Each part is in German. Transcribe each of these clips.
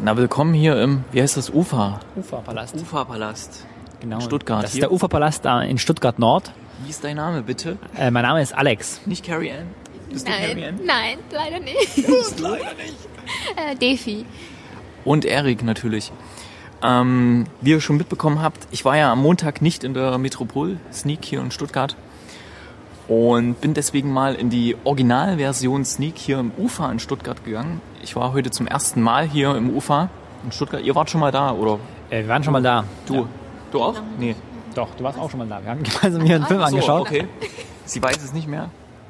Na, willkommen hier im, wie heißt das, Uferpalast. Uferpalast. Genau. In Stuttgart. Das ist der Uferpalast in Stuttgart Nord. Wie ist dein Name, bitte? Mein Name ist Alex. Nicht Carrie Ann? Bist du Carrie Ann? Nein, leider nicht. Leider nicht. Defi. Und Erik natürlich. Wie ihr schon mitbekommen habt, ich war ja am Montag nicht in der Metropol Sneak hier in Stuttgart und bin deswegen mal in die Originalversion Sneak hier im UFA in Stuttgart gegangen. Ich war heute zum ersten Mal hier im UFA in Stuttgart. Ihr wart schon mal da, oder? Wir waren schon mal da. Du? Ja. Du auch? Nee. Doch, du warst auch schon mal da. Wir haben gemeinsam hier einen Film angeschaut. Okay. Sie weiß es nicht mehr.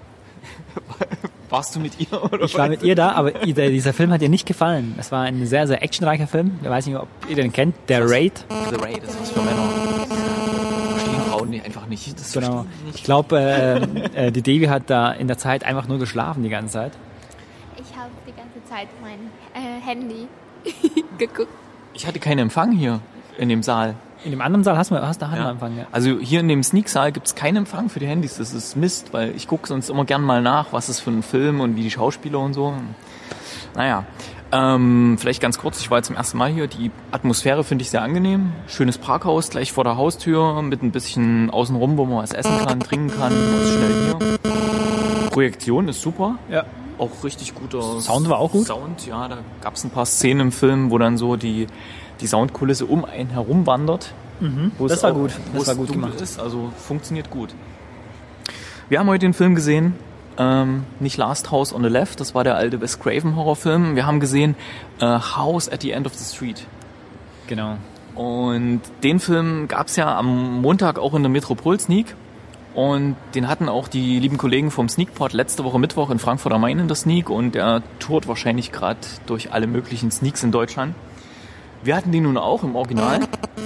Warst du mit ihr? Oder Ich war mit ihr da, aber dieser Film hat ihr nicht gefallen. Es war ein sehr, sehr actionreicher Film. Ich weiß nicht, ob ihr den kennt. Der Raid. The Raid ist was für Männer. Verstehen Frauen einfach nicht. Das Genau. nicht. Ich glaube, die Devi hat da in der Zeit einfach nur geschlafen die ganze Zeit. Ich habe die ganze Zeit mein Handy geguckt. Ich hatte keinen Empfang hier in dem Saal. In dem anderen Saal hast du Empfang, ja. Also hier in dem Sneak-Saal gibt es keinen Empfang für die Handys. Das ist Mist, weil ich gucke sonst immer gern mal nach, was ist für ein Film und wie die Schauspieler und so. Naja, vielleicht ganz kurz, ich war jetzt zum ersten Mal hier. Die Atmosphäre finde ich sehr angenehm. Schönes Parkhaus gleich vor der Haustür mit ein bisschen außenrum, wo man was essen kann, trinken kann. Man ist schnell hier. Projektion ist super. Ja. Auch richtig guter Sound war auch gut. Sound, ja, da gab es ein paar Szenen im Film, wo dann so die Soundkulisse um einen herum wandert. Das war gut. Das war gut dunkel gemacht. ist, also funktioniert gut. Wir haben heute den Film gesehen, nicht Last House on the Left, das war der alte Wes Craven Horrorfilm. Wir haben gesehen House at the End of the Street. Genau. Und den Film gab es ja am Montag auch in der Metropol Sneak. Und den hatten auch die lieben Kollegen vom Sneakpot letzte Woche Mittwoch in Frankfurt am Main in der Sneak. Und der tourt wahrscheinlich gerade durch alle möglichen Sneaks in Deutschland. Wir hatten den nun auch im Original.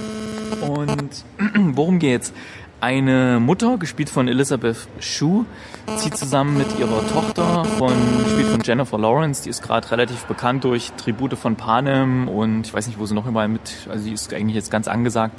Und worum geht's? Eine Mutter, gespielt von Elizabeth Shue, zieht zusammen mit ihrer Tochter, gespielt von Jennifer Lawrence, die ist gerade relativ bekannt durch Tribute von Panem und ich weiß nicht, wo sie noch überall also die ist eigentlich jetzt ganz angesagt.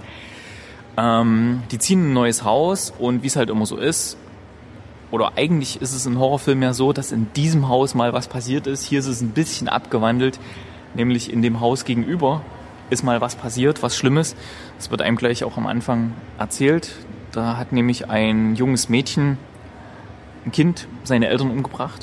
Die ziehen in ein neues Haus und wie es halt immer so ist, oder eigentlich ist es in Horrorfilmen ja so, dass in diesem Haus mal was passiert ist. Hier ist es ein bisschen abgewandelt, nämlich in dem Haus gegenüber ist mal was passiert, was Schlimmes. Das wird einem gleich auch am Anfang erzählt. Da hat nämlich ein junges Mädchen, ein Kind, seine Eltern umgebracht.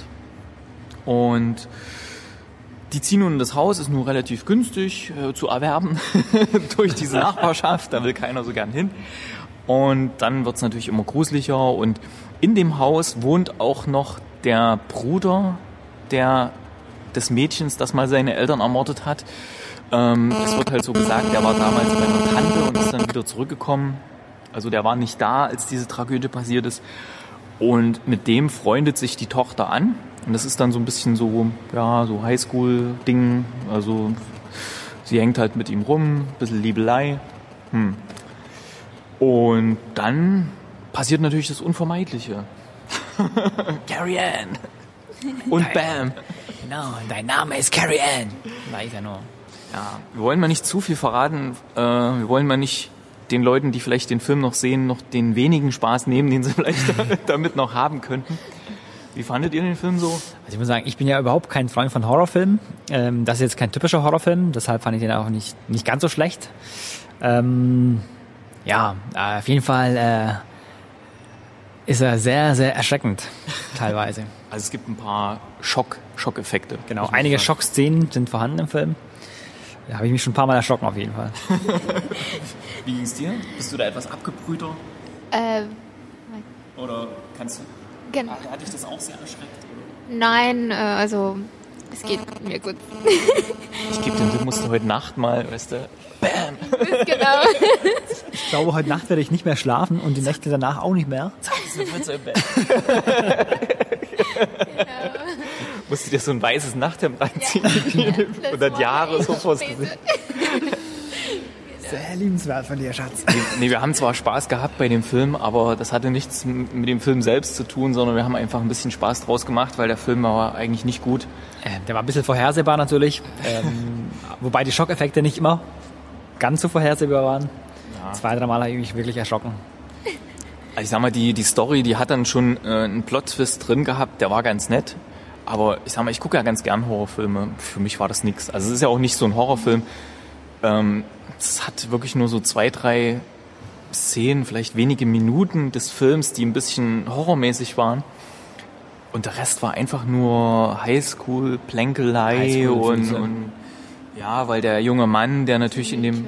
Und die ziehen nun in das Haus, ist nur relativ günstig zu erwerben durch diese Nachbarschaft. Da will keiner so gern hin. Und dann wird es natürlich immer gruseliger. Und in dem Haus wohnt auch noch der Bruder des Mädchens, das mal seine Eltern ermordet hat. Es wird halt so gesagt, der war damals bei einer Tante und ist dann wieder zurückgekommen. Also der war nicht da, als diese Tragödie passiert ist. Und mit dem freundet sich die Tochter an. Und das ist dann so ein bisschen so, ja, so Highschool-Ding. Also sie hängt halt mit ihm rum, ein bisschen Liebelei. Und dann passiert natürlich das Unvermeidliche. Carrie Ann. Und bam. Genau, dein Name ist Carrie Ann. Weiß ja nur. Ja, wir wollen mal nicht zu viel verraten. Wir wollen mal nicht den Leuten, die vielleicht den Film noch sehen, noch den wenigen Spaß nehmen, den sie vielleicht damit noch haben könnten. Wie fandet ihr den Film so? Also ich muss sagen, ich bin ja überhaupt kein Freund von Horrorfilmen. Das ist jetzt kein typischer Horrorfilm, deshalb fand ich den auch nicht ganz so schlecht. Ja, auf jeden Fall ist er sehr, sehr erschreckend, teilweise. Also es gibt ein paar Schockeffekte. Genau, einige Schockszenen sind vorhanden im Film. Da habe ich mich schon ein paar Mal erschrocken, auf jeden Fall. Wie ging es dir? Bist du da etwas abgebrühter? Oder kannst du... Genau. Hat dich das auch sehr erschreckt? Oder? Nein, also es geht mir gut. Ich gebe den Tipp, heute Nacht mal, weißt du, bam! Genau. Ich glaube, heute Nacht werde ich nicht mehr schlafen und die Nächte danach auch nicht mehr. Musst du dir so ein weißes Nachthemd reinziehen und dann Jahre so vors Gesicht. Sehr liebenswert von dir, Schatz. Nee, wir haben zwar Spaß gehabt bei dem Film, aber das hatte nichts mit dem Film selbst zu tun, sondern wir haben einfach ein bisschen Spaß draus gemacht, weil der Film war eigentlich nicht gut. Der war ein bisschen vorhersehbar natürlich, wobei die Schockeffekte nicht immer ganz so vorhersehbar waren. Ja. 2-3 Mal habe ich mich wirklich erschrocken. Ich sag mal, die Story, die hat dann schon einen Plot-Twist drin gehabt, der war ganz nett. Aber ich sag mal, ich gucke ja ganz gern Horrorfilme. Für mich war das nix. Also es ist ja auch nicht so ein Horrorfilm. Es hat wirklich nur so 2, 3 Szenen, vielleicht wenige Minuten des Films, die ein bisschen horrormäßig waren. Und der Rest war einfach nur Highschool, Plänkelei und ja, weil der junge Mann, der natürlich in dem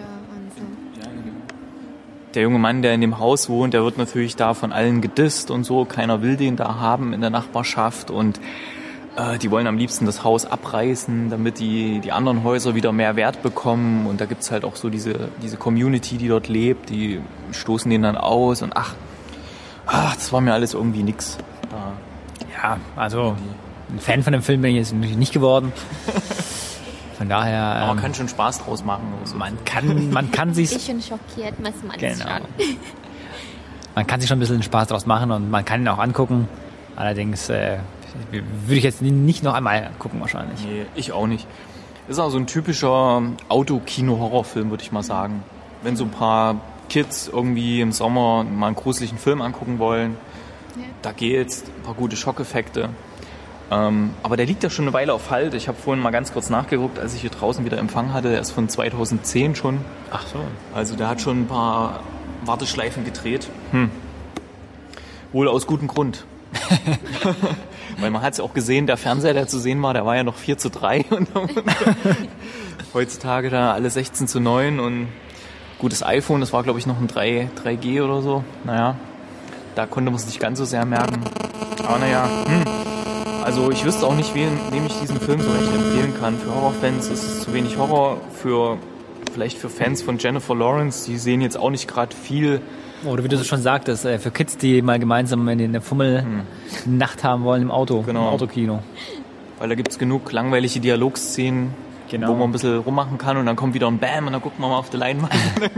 Haus wohnt, der wird natürlich da von allen gedisst und so. Keiner will den da haben in der Nachbarschaft und die wollen am liebsten das Haus abreißen, damit die anderen Häuser wieder mehr Wert bekommen. Und da gibt's halt auch so diese Community, die dort lebt, die stoßen den dann aus und ach, das war mir alles irgendwie nix. Ja, also ein Fan von dem Film bin ich jetzt natürlich nicht geworden. Von daher... Aber man kann schon Spaß draus machen. Also. Man kann sich... Ich bin schockiert, muss man genau. schauen. Man kann sich schon ein bisschen Spaß draus machen und man kann ihn auch angucken. Allerdings würde ich jetzt nicht noch einmal gucken wahrscheinlich. Nee, ich auch nicht. Ist auch so ein typischer Autokino-Horrorfilm, würde ich mal sagen. Wenn so ein paar Kids irgendwie im Sommer mal einen gruseligen Film angucken wollen, da geht's, ein paar gute Schockeffekte. Aber der liegt ja schon eine Weile auf Halt. Ich habe vorhin mal ganz kurz nachgeguckt, als ich hier draußen wieder Empfang hatte. Der ist von 2010 schon. Ach so. Also der hat schon ein paar Warteschleifen gedreht. Wohl aus gutem Grund. Weil man hat es ja auch gesehen, der Fernseher, der zu sehen war, der war ja noch 4:3. Und heutzutage da alle 16:9 und gutes iPhone, das war glaube ich noch ein 3G oder so. Naja, da konnte man es nicht ganz so sehr merken. Aber naja, also ich wüsste auch nicht, wem ich diesen Film so recht empfehlen kann. Für Horrorfans ist es zu wenig Horror, vielleicht für Fans von Jennifer Lawrence, die sehen jetzt auch nicht gerade viel. Oder wie du schon sagtest, für Kids, die mal gemeinsam in der Fummel-Nacht haben wollen im Auto, genau. Im Autokino. Weil da gibt's genug langweilige Dialogszenen, wo man ein bisschen rummachen kann und dann kommt wieder ein Bam und dann guckt man mal auf die Leinwand.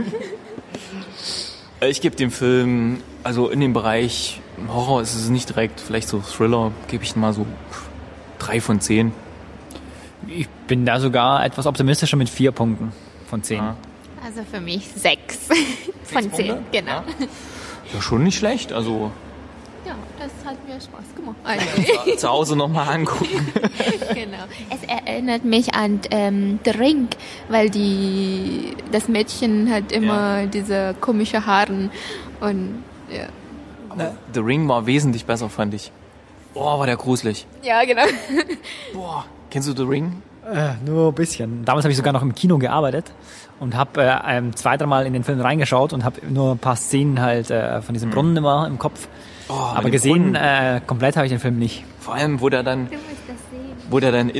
Ich gebe dem Film, also in dem Bereich Horror ist es nicht direkt, vielleicht so Thriller, gebe ich mal so 3 von 10. Ich bin da sogar etwas optimistischer mit 4 Punkten von 10. Ja. Also für mich 6 von 10, genau. Ja, schon nicht schlecht, also... Ja, das hat mir Spaß gemacht. Zu Hause nochmal angucken. Genau. Es erinnert mich an The Ring, weil das Mädchen hat immer diese komische Haare und ja. The Ring war wesentlich besser, fand ich. Boah, war der gruselig. Ja, genau. Boah, kennst du The Ring? Nur ein bisschen. Damals habe ich sogar noch im Kino gearbeitet und habe 2-3 Mal in den Film reingeschaut und habe nur ein paar Szenen halt von diesem Brunnen immer im Kopf. Oh, aber gesehen, komplett habe ich den Film nicht. Vor allem, wo der dann wo der dann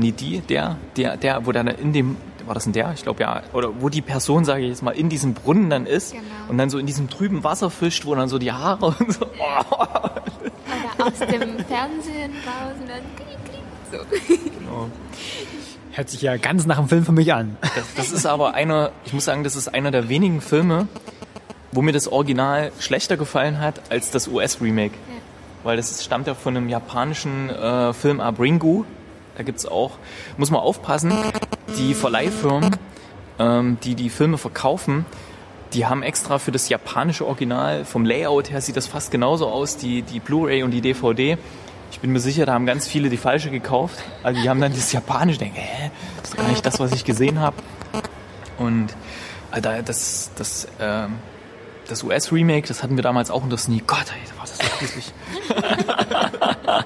in dem, war das denn der? Ich glaube ja, oder wo die Person, sage ich jetzt mal, in diesem Brunnen dann ist und dann so in diesem trüben Wasser fischt, wo dann so die Haare und so. Oder aus dem Fernsehen raus und dann so. Genau. Hört sich ja ganz nach einem Film für mich an. Das ist aber ich muss sagen, das ist einer der wenigen Filme, wo mir das Original schlechter gefallen hat als das US-Remake. Ja. Weil das stammt ja von einem japanischen Film Abringu. Da gibt's auch, muss man aufpassen, die Verleihfirmen, die Filme verkaufen, die haben extra für das japanische Original, vom Layout her sieht das fast genauso aus, die Blu-ray und die DVD. Ich bin mir sicher, da haben ganz viele die falsche gekauft. Also die haben dann das Japanische, denken, das ist gar nicht das, was ich gesehen habe. Und das US-Remake, das hatten wir damals auch unter Sneak. Gott, ey, da war das so gruselig.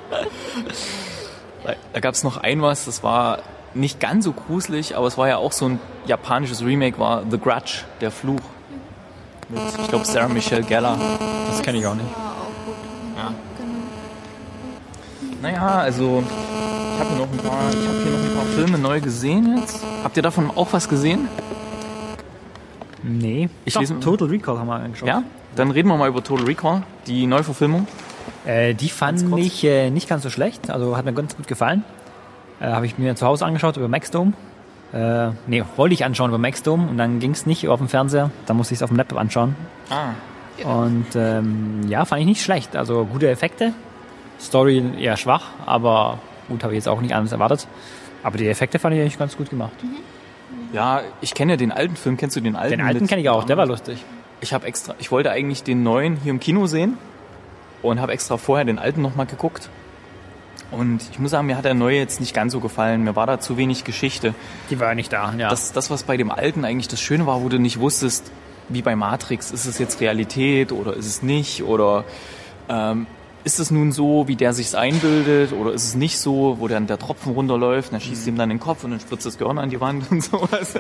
Da gab es noch das war nicht ganz so gruselig, aber es war ja auch so ein japanisches Remake, war The Grudge, der Fluch. Mit, ich glaube, Sarah Michelle Gellar. Das kenne ich auch nicht. Ja. Naja, also ich habe hier noch ein paar Filme neu gesehen jetzt. Habt ihr davon auch was gesehen? Nee. Total Recall haben wir angeschaut. Ja? Dann reden wir mal über Total Recall, die Neuverfilmung. Die fand ich nicht ganz so schlecht, also hat mir ganz gut gefallen. Habe ich mir zu Hause angeschaut über Maxdome. Wollte ich anschauen über Maxdome und dann ging es nicht auf dem Fernseher, dann musste ich es auf dem Laptop anschauen. Und fand ich nicht schlecht, also gute Effekte. Story eher schwach, aber gut, habe ich jetzt auch nicht anders erwartet. Aber die Effekte fand ich eigentlich ganz gut gemacht. Ja, ich kenne ja den alten Film. Kennst du den alten? Den alten kenne ich auch, der war lustig. Ich wollte eigentlich den neuen hier im Kino sehen und habe extra vorher den alten nochmal geguckt. Und ich muss sagen, mir hat der neue jetzt nicht ganz so gefallen. Mir war da zu wenig Geschichte. Die war ja nicht da, ja. Das, was bei dem alten eigentlich das Schöne war, wo du nicht wusstest, wie bei Matrix, ist es jetzt Realität oder ist es nicht? Oder ist es nun so, wie der sich's einbildet? Oder ist es nicht so, wo dann der Tropfen runterläuft und dann schießt ihm dann den Kopf und dann spritzt das Gehirn an die Wand und sowas.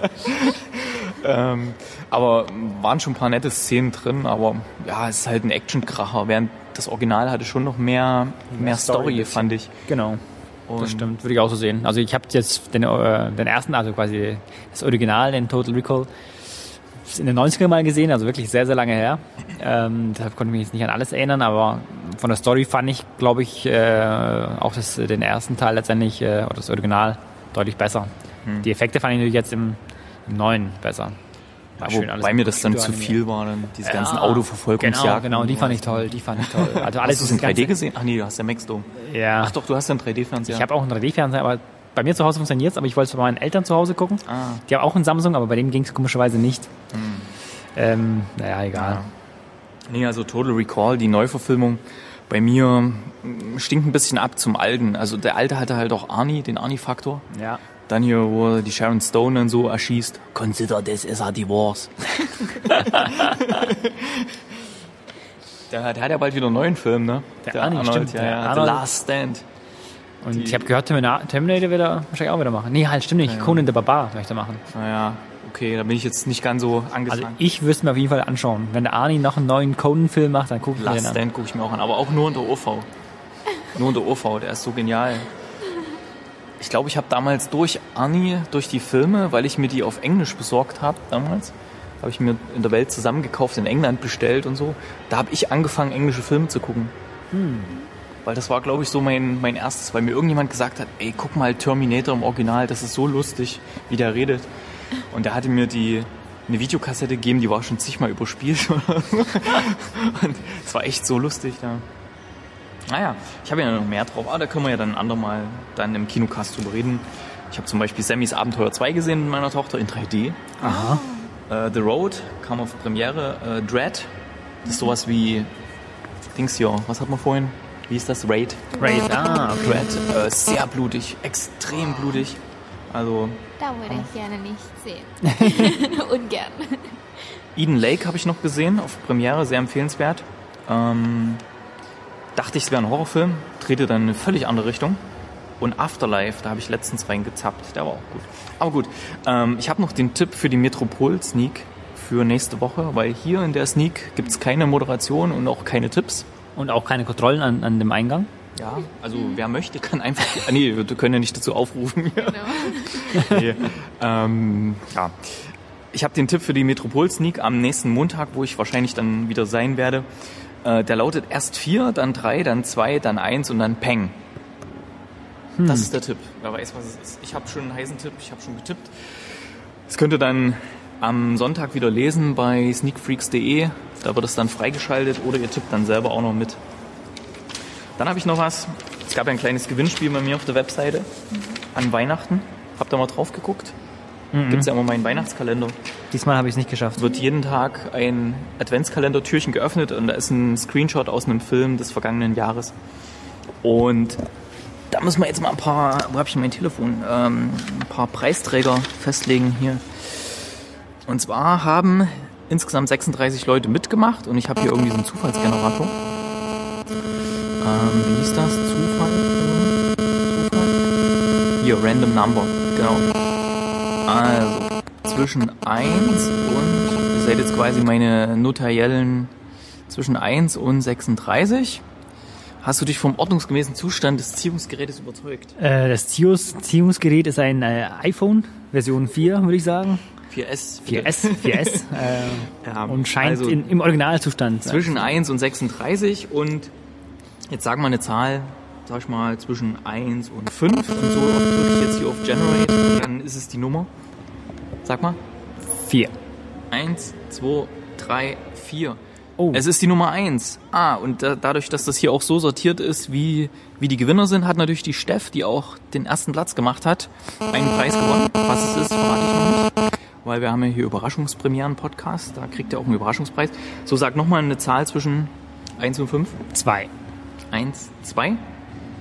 Aber waren schon ein paar nette Szenen drin, aber ja, es ist halt ein Actionkracher, während das Original hatte schon noch mehr Story, fand ich. Genau, das stimmt, würde ich auch so sehen. Also ich habe jetzt den ersten, also quasi das Original, den Total Recall, in den 90ern mal gesehen, also wirklich sehr, sehr lange her. Deshalb konnte ich mich jetzt nicht an alles erinnern, aber von der Story fand ich, glaube ich, auch den ersten Teil letztendlich, oder das Original, deutlich besser. Die Effekte fand ich natürlich jetzt im neuen besser. Wobei mir das dann zu viel war, dann diese ganzen Autoverfolgungsjagden. Genau, die fand ich toll. Also alles hast du es in 3D gesehen? Ach nee, du hast ja Maxdome. Ja. Ach doch, du hast ja einen 3D-Fernseher. Ich habe auch einen 3D-Fernseher, aber bei mir zu Hause funktioniert es, aber ich wollte es bei meinen Eltern zu Hause gucken. Die haben auch einen Samsung, aber bei denen ging es komischerweise nicht. Naja, egal. Ja. Nee, also Total Recall, die Neuverfilmung, bei mir stinkt ein bisschen ab zum Alten. Also der Alte hatte halt auch den Arnie-Faktor. Ja. Dann hier, wo die Sharon Stone dann so erschießt. Consider this as a divorce. Der hat ja bald wieder einen neuen Film, ne? Der Arnie, stimmt. Ja. The Last Stand. Und ich habe gehört, Terminator wird er wahrscheinlich auch wieder machen. Nee, halt, stimmt nicht. Ja. Conan der Barbar möchte er machen. Naja, okay, da bin ich jetzt nicht ganz so angefangen. Also ich würde es mir auf jeden Fall anschauen. Wenn der Arnie noch einen neuen Conan-Film macht, dann gucke ich mir den an. Last Stand gucke ich mir auch an, aber auch nur unter OV. Nur unter OV, der ist so genial. Ich glaube, ich habe damals durch Arnie, durch die Filme, weil ich mir die auf Englisch besorgt habe damals, habe ich mir in der Welt zusammengekauft, in England bestellt und so. Da habe ich angefangen, englische Filme zu gucken. Weil das war, glaube ich, so mein erstes, weil mir irgendjemand gesagt hat, ey, guck mal Terminator im Original, das ist so lustig, wie der redet. Und der hatte mir eine Videokassette gegeben, die war schon zigmal überspielt. Und es war echt so lustig, ja. Naja, ich habe ja noch mehr drauf, aber da können wir ja dann ein andermal dann im Kinocast drüber reden. Ich habe zum Beispiel Sammys Abenteuer 2 gesehen mit meiner Tochter in 3D. Aha. The Road kam auf Premiere. Dread, das ist sowas wie Dings hier, was hat man vorhin? Wie ist das? Raid. Okay. Dread, sehr blutig, extrem blutig. Also. Da würde ich gerne nicht sehen. Ungern. Eden Lake habe ich noch gesehen auf Premiere, sehr empfehlenswert. Dachte ich, es wäre ein Horrorfilm, drehte dann in eine völlig andere Richtung. Und Afterlife, da habe ich letztens reingezappt, der war auch gut. Aber gut, ich habe noch den Tipp für die Metropol-Sneak für nächste Woche, weil hier in der Sneak gibt es keine Moderation und auch keine Tipps. Und auch keine Kontrollen an dem Eingang? Ja, also wer möchte, kann einfach... nee, wir können ja nicht dazu aufrufen. Genau. Nee, ja. Ich habe den Tipp für die Metropol-Sneak am nächsten Montag, wo ich wahrscheinlich dann wieder sein werde. Der lautet erst 4, dann 3, dann 2, dann 1 und dann Peng. Das ist der Tipp. Wer weiß, was es ist. Ich habe schon einen heißen Tipp, ich habe schon getippt. Das könnt ihr dann am Sonntag wieder lesen bei sneakfreaks.de. Da wird es dann freigeschaltet oder ihr tippt dann selber auch noch mit. Dann habe ich noch was. Es gab ja ein kleines Gewinnspiel bei mir auf der Webseite an Weihnachten. Habt ihr mal drauf geguckt? Gibt es ja immer meinen Weihnachtskalender. Diesmal habe ich es nicht geschafft. Wird jeden Tag ein Adventskalender-Türchen geöffnet und da ist ein Screenshot aus einem Film des vergangenen Jahres. Und da müssen wir jetzt mal ein paar, wo habe ich denn mein Telefon? Ein paar Preisträger festlegen hier. Und zwar haben insgesamt 36 Leute mitgemacht und ich habe hier irgendwie so einen Zufallsgenerator. Wie hieß das? Zufall? Hier, Random Number, genau. Also, zwischen 1 und, ihr seid jetzt quasi meine notariellen, zwischen 1 und 36. Hast du dich vom ordnungsgemäßen Zustand des Ziehungsgerätes überzeugt? Das Ziehungsgerät ist ein iPhone, Version 4, würde ich sagen. 4S. 4S. Ja, und scheint also im Originalzustand. Zwischen 1 und 36 und jetzt sagen wir eine Zahl, sag ich mal, zwischen 1 und 5 und so oft drücke ich jetzt hier auf Generate, dann ist es die Nummer. Sag mal. 4. 1, 2, 3, 4. Oh. Es ist die Nummer 1. Und dadurch, dass das hier auch so sortiert ist, wie die Gewinner sind, hat natürlich die Steff, die auch den ersten Platz gemacht hat, einen Preis gewonnen. Was es ist, verrate ich noch nicht. Weil wir haben ja hier Überraschungspremieren-Podcast, da kriegt ihr auch einen Überraschungspreis. So, sag nochmal eine Zahl zwischen 1 und 5. 2. 1, 2.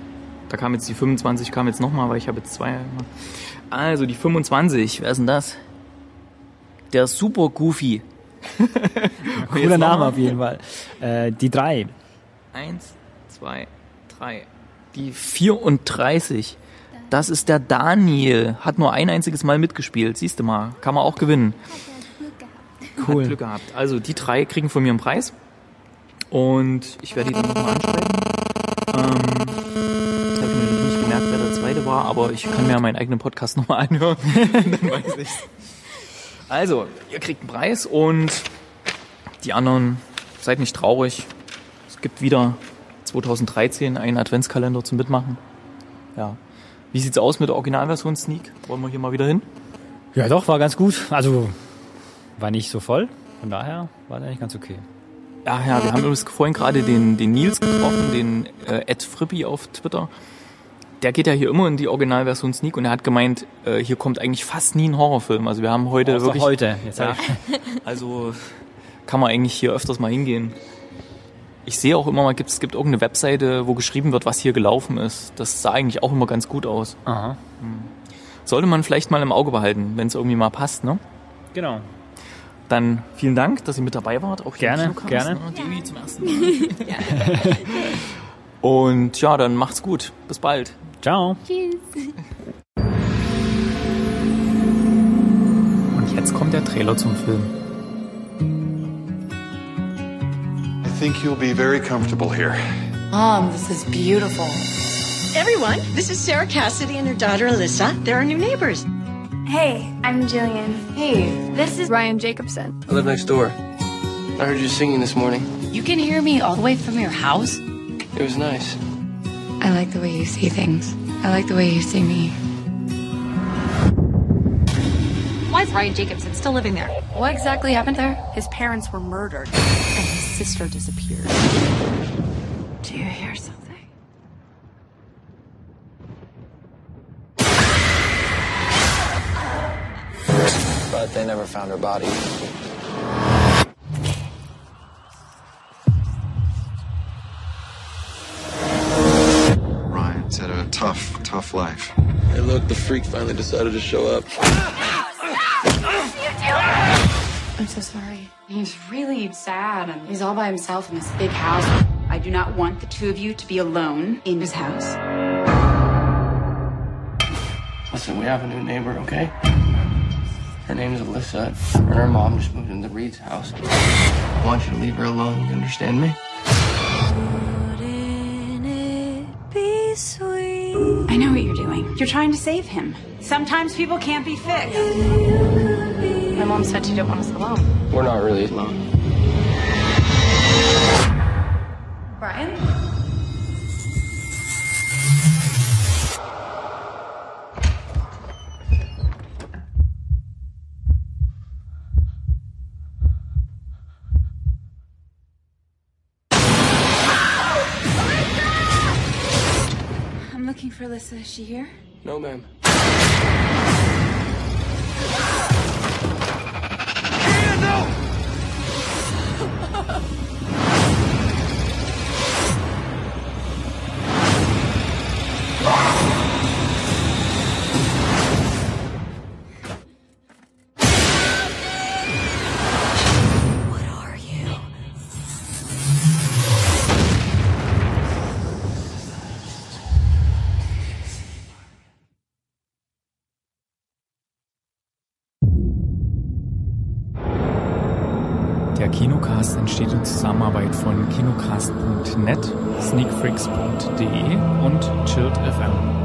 Da kam jetzt die 25, kam jetzt nochmal, weil ich habe jetzt 2. Also die 25, wer ist denn das? Der Super Goofy. Cooler Name auf jeden Fall. Die 3. 1, 2, 3. Die 34. Das ist der Daniel. Hat nur ein einziges Mal mitgespielt. Siehst du mal. Kann man auch gewinnen. Cool. Hat Glück gehabt. Also die 3 kriegen von mir einen Preis. Und ich werde die dann nochmal anschreiben. Ich habe mir nicht gemerkt, wer der 2. war, aber ich kann mir ja meinen eigenen Podcast nochmal anhören. Dann weiß ich's. Also, ihr kriegt einen Preis und die anderen, seid nicht traurig. Es gibt wieder 2013 einen Adventskalender zum Mitmachen. Ja. Wie sieht's aus mit der Originalversion Sneak? Wollen wir hier mal wieder hin? Ja doch, war ganz gut. Also war nicht so voll. Von daher war es eigentlich ganz okay. Ja, wir haben übrigens vorhin gerade den Nils getroffen, den @Frippi auf Twitter. Der geht ja hier immer in die Originalversion Sneak und er hat gemeint, hier kommt eigentlich fast nie ein Horrorfilm. Also wir haben heute außer wirklich... heute. Jetzt ja, also kann man eigentlich hier öfters mal hingehen. Ich sehe auch immer mal, es gibt irgendeine Webseite, wo geschrieben wird, was hier gelaufen ist. Das sah eigentlich auch immer ganz gut aus. Aha. Sollte man vielleicht mal im Auge behalten, wenn es irgendwie mal passt, ne? Genau. Dann vielen Dank, dass ihr mit dabei wart. Auch hier gerne, gerne. Devi zum ersten Mal. Und ja, dann macht's gut. Bis bald. Ciao. Tschüss. Und jetzt kommt der Trailer zum Film. I think you'll be very comfortable here. Mom, this is beautiful. Everyone, this is Sarah Cassidy and her daughter Alyssa. They're our new neighbors. Hey, I'm Jillian. Hey, This is Ryan Jacobson. I live next door. I heard you singing this morning. you can hear me all the way from your house? It was nice. I like the way you see things. I like the way you see me. Why is Ryan Jacobson still living there? What exactly happened there? His parents were murdered, and his sister disappeared. Do you hear something? But they never found her body. Ryan's had a tough life. Hey, look, the freak finally decided to show up. I'm so sorry. He's really sad and he's all by himself in this big house. I do not want the two of you to be alone in his house. Listen, we have a new neighbor, okay? Her name's Alyssa, and her mom just moved into Reed's house. I want you to leave her alone, you understand me? I know what you're doing. You're trying to save him. Sometimes people can't be fixed. My mom said she didn't want us alone. We're not really alone. Brian? I'm looking for Alyssa. Is she here? No, ma'am. Der Kinocast entsteht in Zusammenarbeit von kinocast.net, sneakfreaks.de und Chilled FM.